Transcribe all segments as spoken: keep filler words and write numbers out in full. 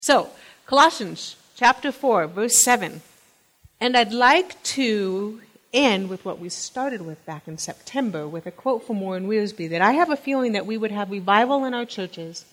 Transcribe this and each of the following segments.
So, Colossians chapter four, verse seven. And I'd like to end with what we started with back in September, with a quote from Warren Wiersbe, that I have a feeling that we would have revival in our churches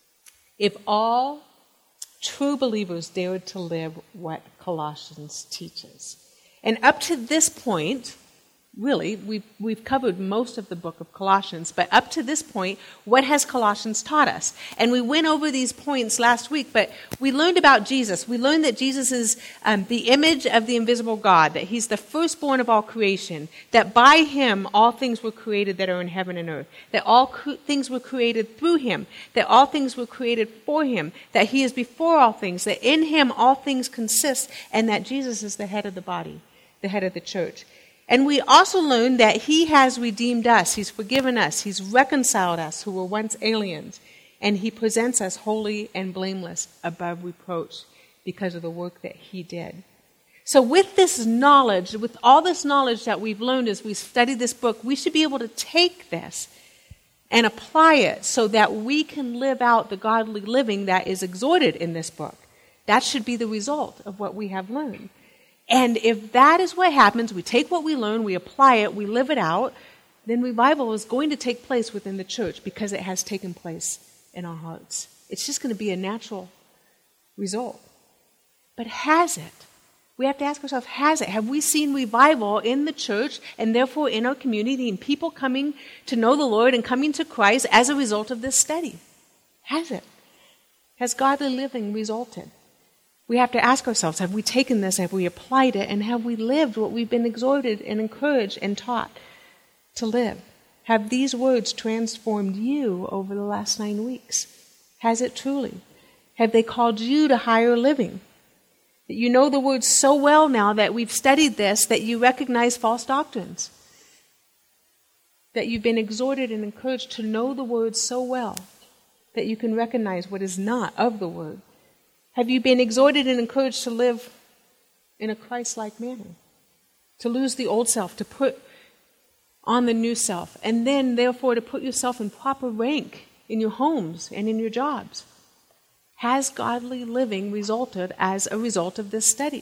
if all true believers dared to live what Colossians teaches. And up to this point, really, we've, we've covered most of the book of Colossians, but up to this point, what has Colossians taught us? And we went over these points last week, but we learned about Jesus. We learned that Jesus is um, the image of the invisible God, that he's the firstborn of all creation, that by him all things were created that are in heaven and earth, that all cre- things were created through him, that all things were created for him, that he is before all things, that in him all things consist, and that Jesus is the head of the body, the head of the church. And we also learned that he has redeemed us. He's forgiven us. He's reconciled us who were once aliens. And he presents us holy and blameless above reproach because of the work that he did. So with this knowledge, with all this knowledge that we've learned as we study this book, we should be able to take this and apply it so that we can live out the godly living that is exhorted in this book. That should be the result of what we have learned. And if that is what happens, we take what we learn, we apply it, we live it out, then revival is going to take place within the church because it has taken place in our hearts. It's just going to be a natural result. But has it? We have to ask ourselves, has it? Have we seen revival in the church and therefore in our community and people coming to know the Lord and coming to Christ as a result of this study? Has it? Has godly living resulted? We have to ask ourselves, have we taken this, have we applied it, and have we lived what we've been exhorted and encouraged and taught to live? Have these words transformed you over the last nine weeks? Has it truly? Have they called you to higher living? That you know the words so well now that we've studied this that you recognize false doctrines? That you've been exhorted and encouraged to know the words so well that you can recognize what is not of the word? Have you been exhorted and encouraged to live in a Christ-like manner? To lose the old self, to put on the new self, and then, therefore, to put yourself in proper rank in your homes and in your jobs? Has godly living resulted as a result of this study?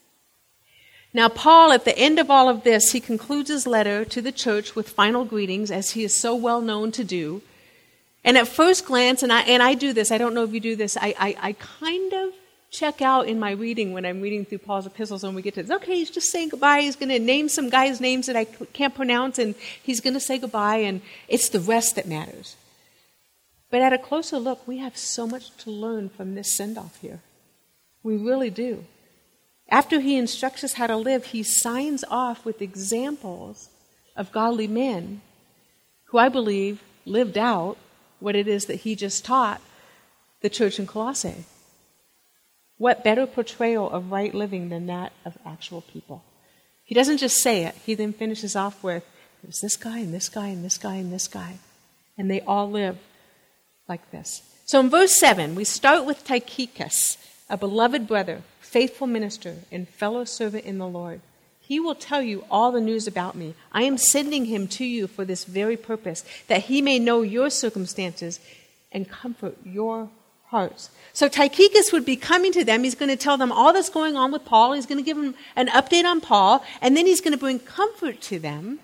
Now, Paul, at the end of all of this, he concludes his letter to the church with final greetings, as he is so well known to do. And at first glance, and I and I do this, I don't know if you do this, I, I, I kind of check out in my reading when I'm reading through Paul's epistles and we get to this. Okay, he's just saying goodbye. He's going to name some guys' names that I can't pronounce, and he's going to say goodbye, and it's the rest that matters. But at a closer look, we have so much to learn from this send-off here. We really do. After he instructs us how to live, he signs off with examples of godly men who I believe lived out what it is that he just taught the church in Colossae. What better portrayal of right living than that of actual people? He doesn't just say it. He then finishes off with, there's this guy and this guy and this guy and this guy. And they all live like this. So in verse seven, we start with Tychicus, a beloved brother, faithful minister, and fellow servant in the Lord. He will tell you all the news about me. I am sending him to you for this very purpose, that he may know your circumstances and comfort your hearts. So Tychicus would be coming to them. He's going to tell them all that's going on with Paul. He's going to give them an update on Paul, and then he's going to bring comfort to them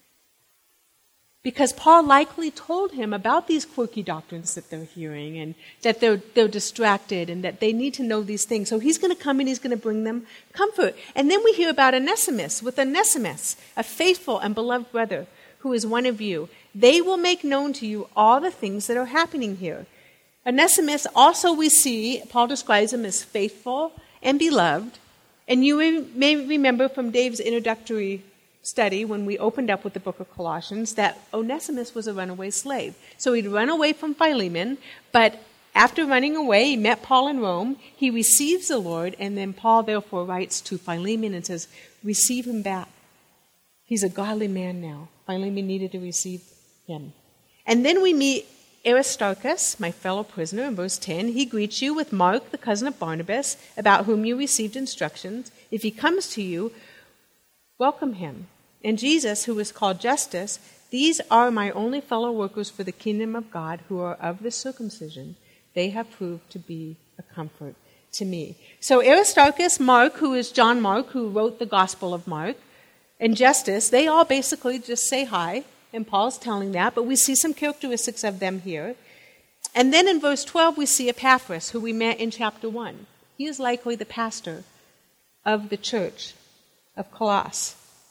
because Paul likely told him about these quirky doctrines that they're hearing and that they're, they're distracted and that they need to know these things. So he's going to come and he's going to bring them comfort. And then we hear about Onesimus, with Onesimus, a faithful and beloved brother who is one of you. They will make known to you all the things that are happening here. Onesimus also we see, Paul describes him as faithful and beloved. And you may remember from Dave's introductory study when we opened up with the book of Colossians that Onesimus was a runaway slave. So he'd run away from Philemon, but after running away, he met Paul in Rome. He receives the Lord, and then Paul therefore writes to Philemon and says, receive him back. He's a godly man now. Philemon needed to receive him. And then we meet Aristarchus, my fellow prisoner, in verse ten. He greets you with Mark, the cousin of Barnabas, about whom you received instructions. If he comes to you, welcome him. And Jesus, who is called Justus, these are my only fellow workers for the kingdom of God, who are of the circumcision. They have proved to be a comfort to me. So Aristarchus, Mark, who is John Mark, who wrote the Gospel of Mark, and Justus, they all basically just say hi, and Paul's telling that, but we see some characteristics of them here. And then in verse twelve, we see Epaphras, who we met in chapter one. He is likely the pastor of the church of Colossae.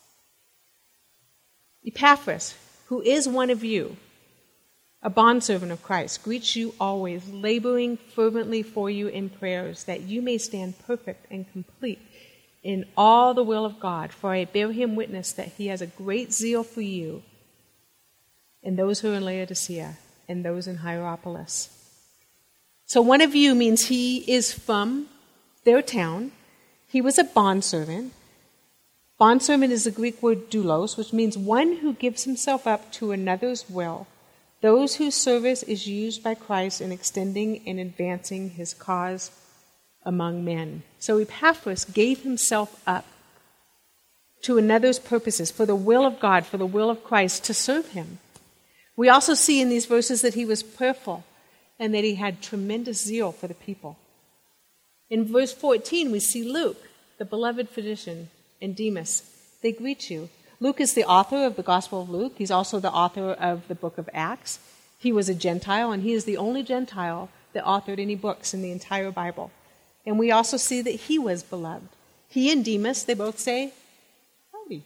Epaphras, who is one of you, a bondservant of Christ, greets you always, laboring fervently for you in prayers, that you may stand perfect and complete in all the will of God. For I bear him witness that he has a great zeal for you and those who are in Laodicea and those in Hierapolis. So one of you means he is from their town. He was a bondservant. Bondservant is the Greek word doulos, which means one who gives himself up to another's will, those whose service is used by Christ in extending and advancing his cause among men. So Epaphras gave himself up to another's purposes, for the will of God, for the will of Christ, to serve him. We also see in these verses that he was prayerful and that he had tremendous zeal for the people. In verse fourteen, we see Luke, the beloved physician, and Demas. They greet you. Luke is the author of the Gospel of Luke. He's also the author of the book of Acts. He was a Gentile, and he is the only Gentile that authored any books in the entire Bible. And we also see that he was beloved. He and Demas, they both say, howdy,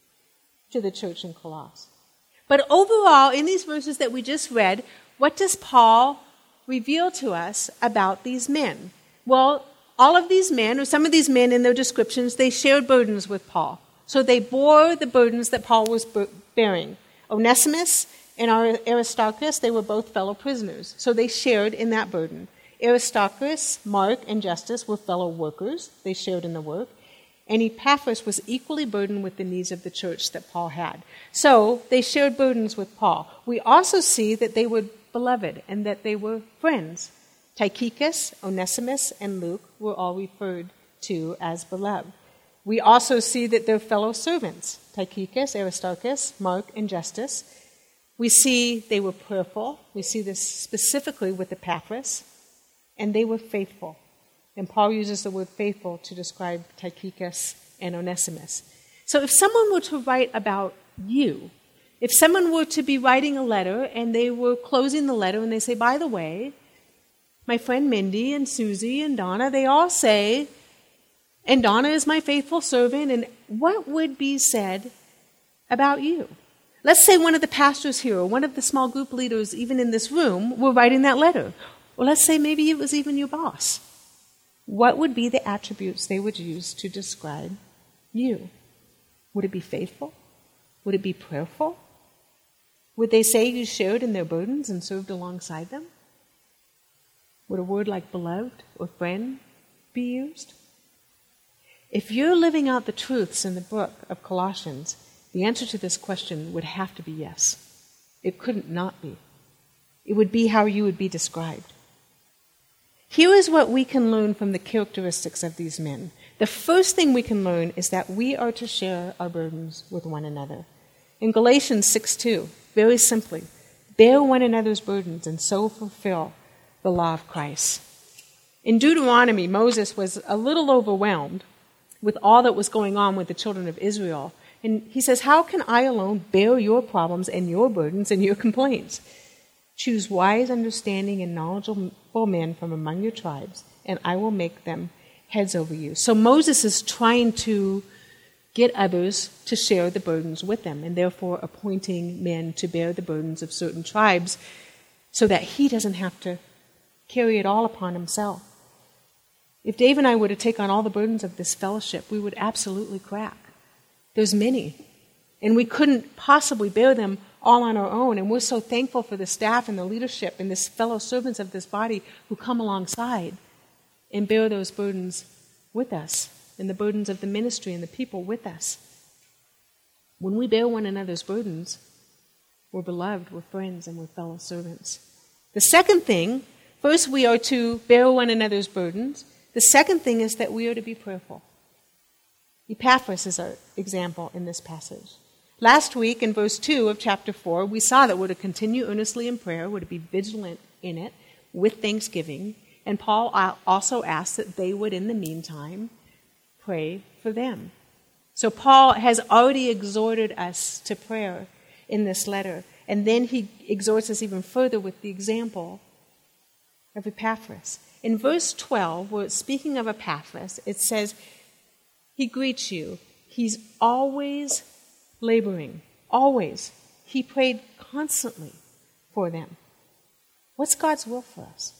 to the church in Colossae. But overall, in these verses that we just read, what does Paul reveal to us about these men? Well, all of these men, or some of these men in their descriptions, they shared burdens with Paul. So they bore the burdens that Paul was bearing. Onesimus and Aristarchus, they were both fellow prisoners. So they shared in that burden. Aristarchus, Mark, and Justus were fellow workers. They shared in the work. And Epaphras was equally burdened with the needs of the church that Paul had. So they shared burdens with Paul. We also see that they were beloved and that they were friends. Tychicus, Onesimus, and Luke were all referred to as beloved. We also see that they're fellow servants, Tychicus, Aristarchus, Mark, and Justus. We see they were prayerful. We see this specifically with Epaphras. And they were faithful. And Paul uses the word faithful to describe Tychicus and Onesimus. So if someone were to write about you, if someone were to be writing a letter and they were closing the letter and they say, by the way, my friend Mindy and Susie and Donna, they all say, and Donna is my faithful servant, and what would be said about you? Let's say one of the pastors here or one of the small group leaders even in this room were writing that letter. Or let's say maybe it was even your boss. What would be the attributes they would use to describe you? Would it be faithful? Would it be prayerful? Would they say you shared in their burdens and served alongside them? Would a word like beloved or friend be used? If you're living out the truths in the book of Colossians, the answer to this question would have to be yes. It couldn't not be. It would be how you would be described. Here is what we can learn from the characteristics of these men. The first thing we can learn is that we are to share our burdens with one another. In Galatians six two, very simply, bear one another's burdens and so fulfill the law of Christ. In Deuteronomy, Moses was a little overwhelmed with all that was going on with the children of Israel. And he says, how can I alone bear your problems and your burdens and your complaints? Choose wise, understanding, and knowledgeable men from among your tribes, and I will make them heads over you. So Moses is trying to get others to share the burdens with them, and therefore appointing men to bear the burdens of certain tribes so that he doesn't have to carry it all upon himself. If Dave and I were to take on all the burdens of this fellowship, we would absolutely crack. There's many, and we couldn't possibly bear them all on our own, and we're so thankful for the staff and the leadership and this fellow servants of this body who come alongside and bear those burdens with us, and the burdens of the ministry and the people with us. When we bear one another's burdens, we're beloved, we're friends, and we're fellow servants. The second thing, first we are to bear one another's burdens. The second thing is that we are to be prayerful. Epaphras is our example in this passage. Last week in verse two of chapter four, we saw that we're to continue earnestly in prayer, we're to be vigilant in it with thanksgiving, And Paul also asked that they would, in the meantime, pray for them. So Paul has already exhorted us to prayer in this letter. And then he exhorts us even further with the example of Epaphras. In verse twelve, where it's speaking of Epaphras, it says, he greets you. He's always laboring. Always. He prayed constantly for them. What's God's will for us?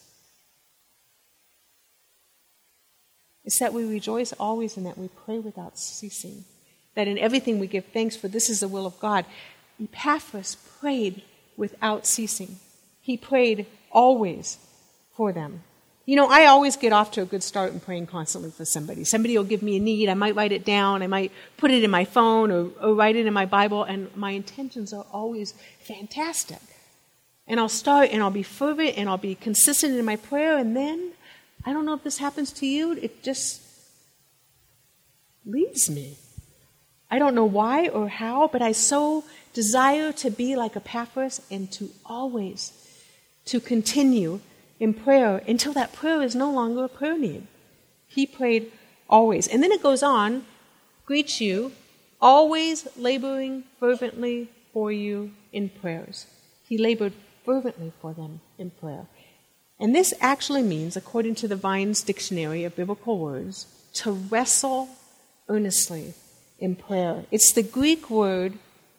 It's that we rejoice always and that we pray without ceasing. That in everything we give thanks, for this is the will of God. Epaphras prayed without ceasing. He prayed always for them. You know, I always get off to a good start in praying constantly for somebody. Somebody will give me a need. I might write it down. I might put it in my phone or, or write it in my Bible. And my intentions are always fantastic. And I'll start and I'll be fervent and I'll be consistent in my prayer. And then, I don't know if this happens to you, it just leaves me. I don't know why or how, but I so desire to be like Epaphras and to always, to continue in prayer until that prayer is no longer a prayer need. He prayed always. And then it goes on, greets you, always laboring fervently for you in prayers. He labored fervently for them in prayer. And this actually means, according to the Vine's Dictionary of Biblical Words, to wrestle earnestly in prayer. It's the Greek word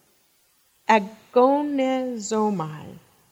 agonizomai.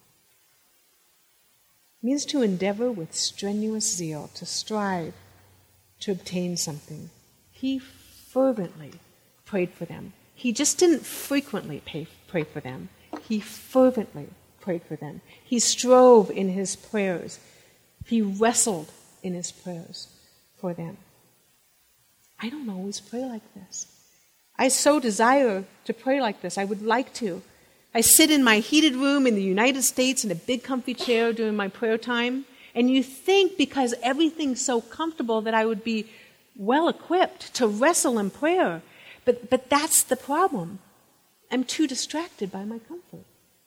It means to endeavor with strenuous zeal, to strive to obtain something. He fervently prayed for them. He just didn't frequently pay, pray for them. He fervently prayed for them. He strove in his prayers. He wrestled in his prayers for them. I don't always pray like this. I so desire to pray like this. I would like to. I sit in my heated room in the United States in a big comfy chair during my prayer time, and you think because everything's so comfortable that I would be well equipped to wrestle in prayer. But, but that's the problem. I'm too distracted by my comfort.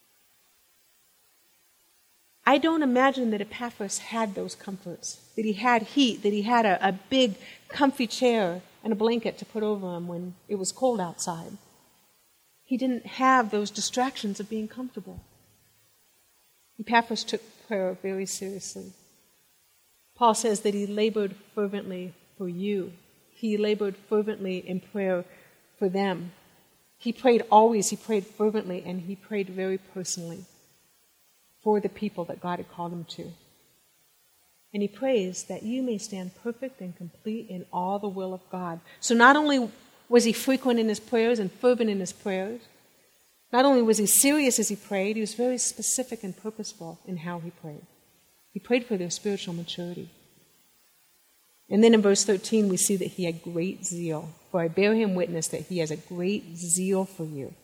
I don't imagine that Epaphras had those comforts, that he had heat, that he had a, a big comfy chair and a blanket to put over him when it was cold outside. He didn't have those distractions of being comfortable. Epaphras took prayer very seriously. Paul says that he labored fervently for you. He labored fervently in prayer for them. He prayed always, he prayed fervently, and he prayed very personally for the people that God had called him to. And he prays that you may stand perfect and complete in all the will of God. So not only was he frequent in his prayers and fervent in his prayers, not only was he serious as he prayed, he was very specific and purposeful in how he prayed. He prayed for their spiritual maturity. And then in verse thirteen, we see that he had great zeal. For I bear him witness that he has a great zeal for you.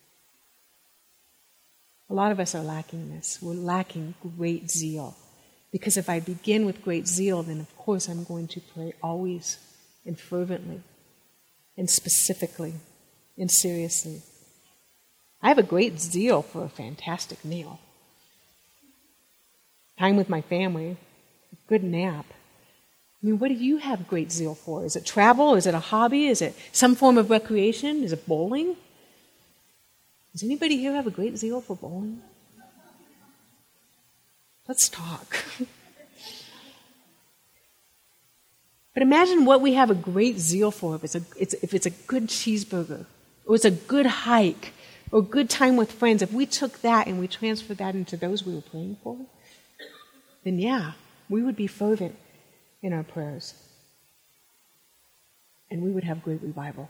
A lot of us are lacking this. We're lacking great zeal. Because if I begin with great zeal, then of course I'm going to pray always and fervently and specifically and seriously. I have a great zeal for a fantastic meal. Time with my family, a good nap. I mean, what do you have great zeal for? Is it travel? Is it a hobby? Is it some form of recreation? Is it bowling? Does anybody here have a great zeal for bowling? Let's talk. But imagine what we have a great zeal for if it's a, it's, if it's a good cheeseburger, or it's a good hike, or good time with friends. If we took that and we transferred that into those we were praying for, then yeah, we would be fervent in our prayers. And we would have great revival.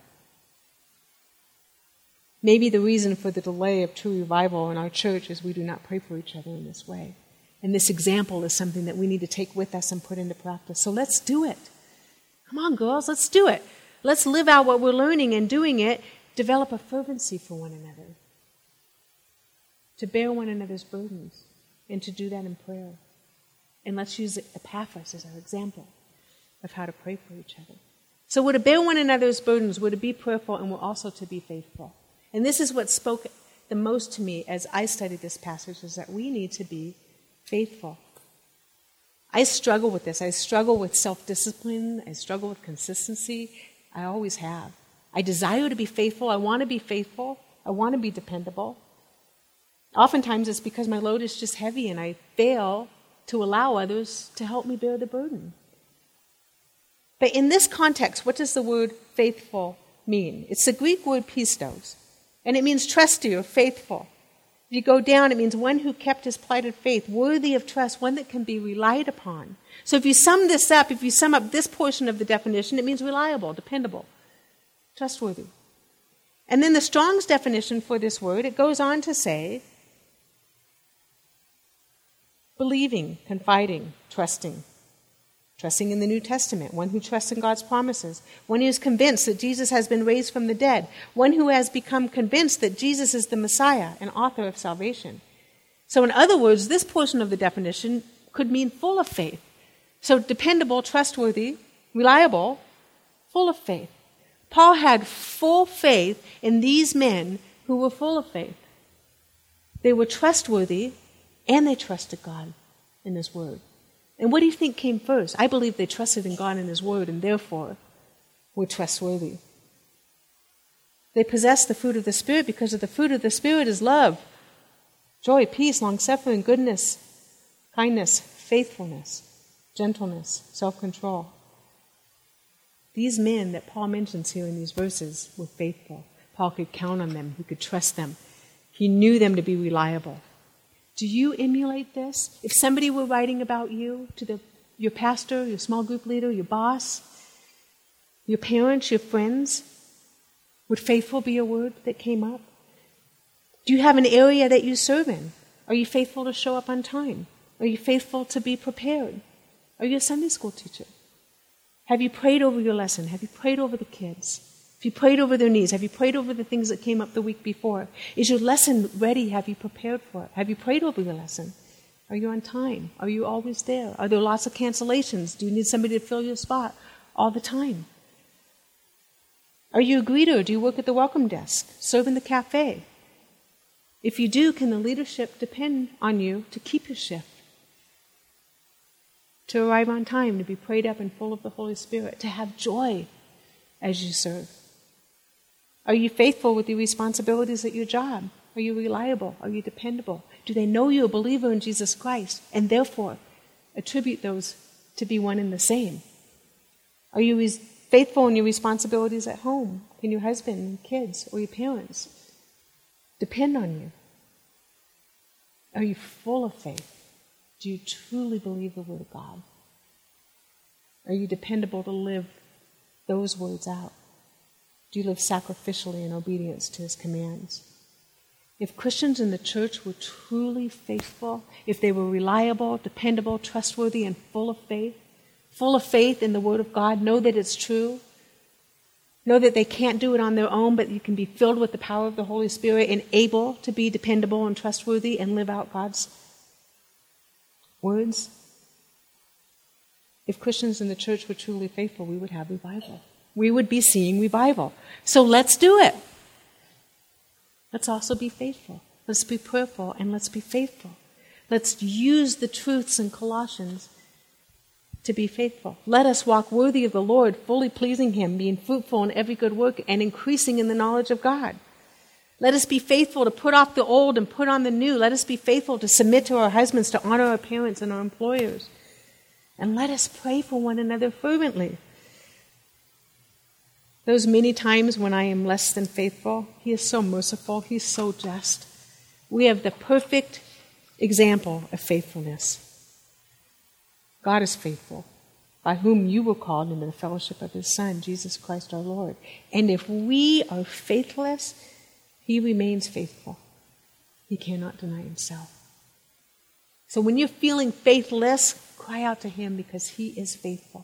Maybe the reason for the delay of true revival in our church is we do not pray for each other in this way. And this example is something that we need to take with us and put into practice. So let's do it. Come on, girls, let's do it. Let's live out what we're learning and doing it. Develop a fervency for one another. To bear one another's burdens. And to do that in prayer. And let's use Epaphras as our example of how to pray for each other. So we're to bear one another's burdens, we're to be prayerful, and we're also to be faithful. And this is what spoke the most to me as I studied this passage, is that we need to be faithful. I struggle with this. I struggle with self-discipline. I struggle with consistency. I always have. I desire to be faithful. I want to be faithful. I want to be dependable. Oftentimes it's because my load is just heavy and I fail to allow others to help me bear the burden. But in this context, what does the word faithful mean? It's the Greek word pistos, and it means trusty or faithful. If you go down, it means one who kept his plighted faith, worthy of trust, one that can be relied upon. So if you sum this up, if you sum up this portion of the definition, it means reliable, dependable, trustworthy. And then the Strong's definition for this word, it goes on to say, believing, confiding, trusting. Trusting in the New Testament, one who trusts in God's promises, one who is convinced that Jesus has been raised from the dead, one who has become convinced that Jesus is the Messiah and author of salvation. So in other words, this portion of the definition could mean full of faith. So dependable, trustworthy, reliable, full of faith. Paul had full faith in these men who were full of faith. They were trustworthy and they trusted God in His Word. And what do you think came first? I believe they trusted in God and His Word and therefore were trustworthy. They possessed the fruit of the Spirit because of the fruit of the Spirit is love, joy, peace, long-suffering, goodness, kindness, faithfulness, gentleness, self-control. These men that Paul mentions here in these verses were faithful. Paul could count on them. He could trust them. He knew them to be reliable. Do you emulate this? If somebody were writing about you to the, your pastor, your small group leader, your boss, your parents, your friends, would faithful be a word that came up? Do you have an area that you serve in? Are you faithful to show up on time? Are you faithful to be prepared? Are you a Sunday school teacher? Have you prayed over your lesson? Have you prayed over the kids? Have you prayed over their needs? Have you prayed over the things that came up the week before? Is your lesson ready? Have you prepared for it? Have you prayed over your lesson? Are you on time? Are you always there? Are there lots of cancellations? Do you need somebody to fill your spot all the time? Are you a greeter? Do you work at the welcome desk? Serve in the cafe? If you do, can the leadership depend on you to keep your shift? To arrive on time, to be prayed up and full of the Holy Spirit, to have joy as you serve? Are you faithful with your responsibilities at your job? Are you reliable? Are you dependable? Do they know you're a believer in Jesus Christ and therefore attribute those to be one and the same? Are you res- faithful in your responsibilities at home? Can your husband and kids or your parents depend on you? Are you full of faith? Do you truly believe the Word of God? Are you dependable to live those words out? Do you live sacrificially in obedience to His commands? If Christians in the church were truly faithful, if they were reliable, dependable, trustworthy, and full of faith, full of faith in the Word of God, know that it's true, know that they can't do it on their own, but you can be filled with the power of the Holy Spirit and able to be dependable and trustworthy and live out God's words. If Christians in the church were truly faithful, we would have revival. We would be seeing revival. So let's do it. Let's also be faithful. Let's be prayerful and let's be faithful. Let's use the truths in Colossians to be faithful. Let us walk worthy of the Lord, fully pleasing Him, being fruitful in every good work and increasing in the knowledge of God. Let us be faithful to put off the old and put on the new. Let us be faithful to submit to our husbands, to honor our parents and our employers. And let us pray for one another fervently. Those many times when I am less than faithful, He is so merciful, He's so just. We have the perfect example of faithfulness. God is faithful, by whom you were called into the fellowship of His Son, Jesus Christ our Lord. And if we are faithless, He remains faithful. He cannot deny Himself. So when you're feeling faithless, cry out to Him because He is faithful.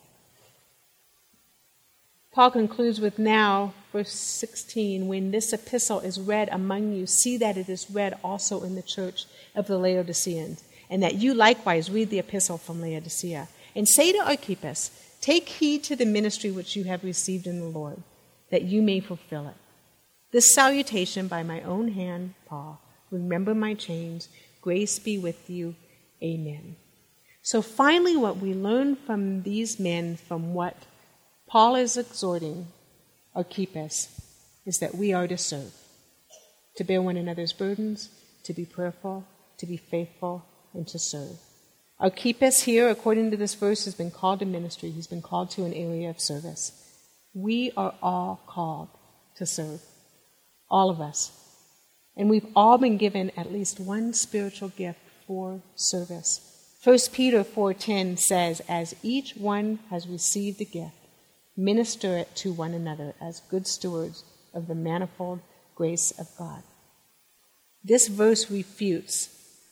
Paul concludes with now, verse sixteen, when this epistle is read among you, see that it is read also in the church of the Laodiceans, and that you likewise read the epistle from Laodicea. And say to Archippus, take heed to the ministry which you have received in the Lord, that you may fulfill it. This salutation by my own hand, Paul. Remember my chains. Grace be with you. Amen. So finally, what we learn from these men, from what Paul is exhorting Archippus, is that we are to serve, to bear one another's burdens, to be prayerful, to be faithful, and to serve. Archippus here, according to this verse, has been called to ministry. He's been called to an area of service. We are all called to serve, all of us. And we've all been given at least one spiritual gift for service. First Peter four ten says, as each one has received a gift, minister it to one another as good stewards of the manifold grace of God. This verse refutes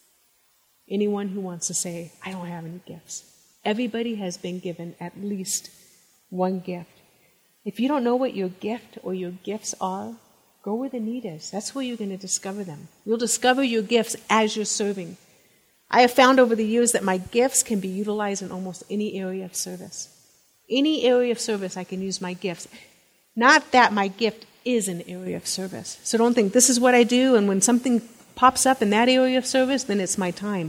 anyone who wants to say, I don't have any gifts. Everybody has been given at least one gift. If you don't know what your gift or your gifts are, go where the need is. That's where you're going to discover them. You'll discover your gifts as you're serving. I have found over the years that my gifts can be utilized in almost any area of service. Any area of service, I can use my gifts. Not that my gift is an area of service. So don't think this is what I do, and when something pops up in that area of service, then it's my time.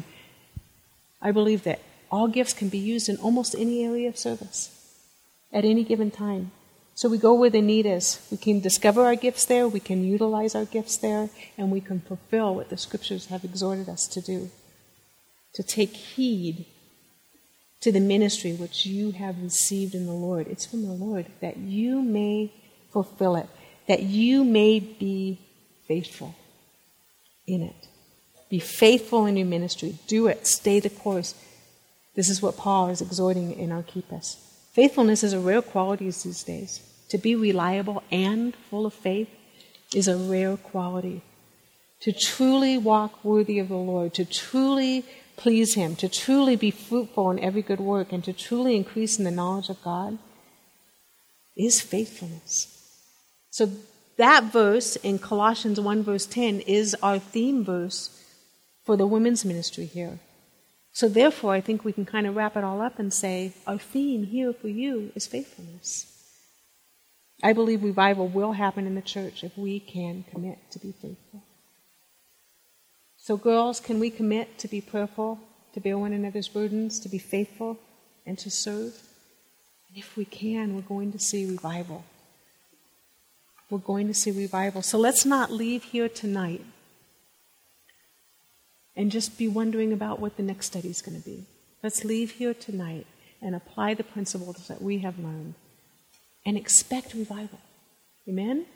I believe that all gifts can be used in almost any area of service at any given time. So we go where the need is. We can discover our gifts there, we can utilize our gifts there, and we can fulfill what the Scriptures have exhorted us to do. To take heed to the ministry which you have received in the Lord. It's from the Lord, that you may fulfill it, that you may be faithful in it. Be faithful in your ministry. Do it. Stay the course. This is what Paul is exhorting in Archippus. Faithfulness is a rare quality these days. To be reliable and full of faith is a rare quality. To truly walk worthy of the Lord, to truly please Him, to truly be fruitful in every good work, and to truly increase in the knowledge of God is faithfulness. So that verse in Colossians one verse ten is our theme verse for the women's ministry here. So therefore, I think we can kind of wrap it all up and say, our theme here for you is faithfulness. I believe revival will happen in the church if we can commit to be faithful. So girls, can we commit to be prayerful, to bear one another's burdens, to be faithful, and to serve? And if we can, we're going to see revival. We're going to see revival. So let's not leave here tonight and just be wondering about what the next study is going to be. Let's leave here tonight and apply the principles that we have learned and expect revival. Amen?